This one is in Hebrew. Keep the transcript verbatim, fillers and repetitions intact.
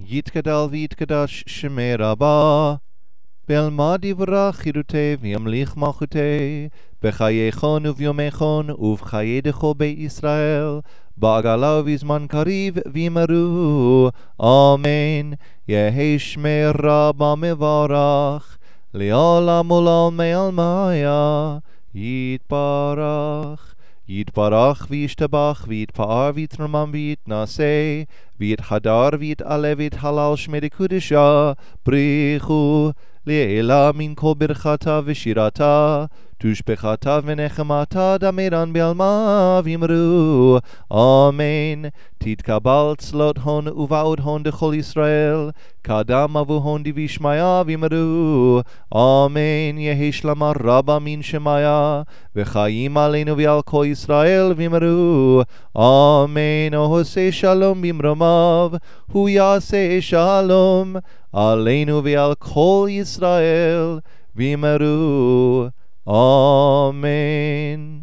יתגדל ויתקדש שמי רבה, בעלמא דברה חירותי וימליך מלכותי, בחייכון וביומכון ובחיי דכל בית ישראל, בעגלה ובזמן קריב וימרו, אמן. יהי שמי רבה מברך, לעולם ולעולמי עלמיא, יתברך. יתברך וישתבח ויתפאר ויתרומם ויתנשא, ויתהדר ויתעלה ויתהלל שמי דקודשה, בריחו לעילה מן כל ברכתה ושירתה, תושבחתה ונחמתה דמירן בעלמא ויאמרו, אמן. תתקבל צלות הון ובעוד הון דכל ישראל, קדם אבו הון דבי שמיה ויאמרו, אמן. יהי שלמה רבה מן שמיה, וחיים עלינו ועל כל ישראל ויאמרו, אמן. העושה שלום במרומיו, הוא יעשה שלום עלינו ועל כל ישראל ויאמרו, אמן.